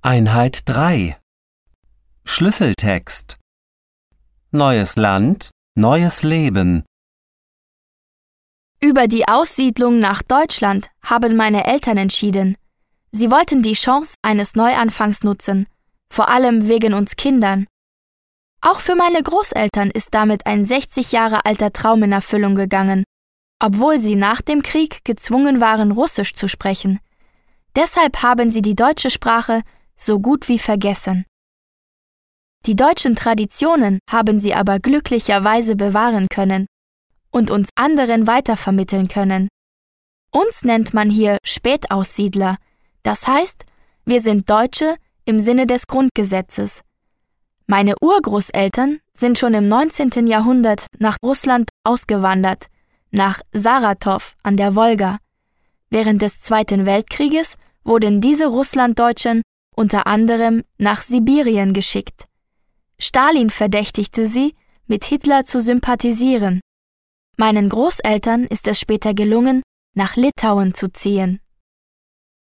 Einheit 3. Schlüsseltext. Neues Land, neues Leben. Über die Aussiedlung nach Deutschland haben meine Eltern entschieden. Sie wollten die Chance eines Neuanfangs nutzen, vor allem wegen uns Kindern. Auch für meine Großeltern ist damit ein 60 Jahre alter Traum in Erfüllung gegangen, obwohl sie nach dem Krieg gezwungen waren, Russisch zu sprechen. Deshalb haben sie die deutsche Sprache so gut wie vergessen. Die deutschen Traditionen haben sie aber glücklicherweise bewahren können und uns anderen weitervermitteln können. Uns nennt man hier Spätaussiedler, das heißt, wir sind Deutsche im Sinne des Grundgesetzes. Meine Urgroßeltern sind schon im 19. Jahrhundert nach Russland ausgewandert, nach Saratow an der Wolga. Während des Zweiten Weltkrieges wurden diese Russlanddeutschen unter anderem nach Sibirien geschickt. Stalin verdächtigte sie, mit Hitler zu sympathisieren. Meinen Großeltern ist es später gelungen, nach Litauen zu ziehen.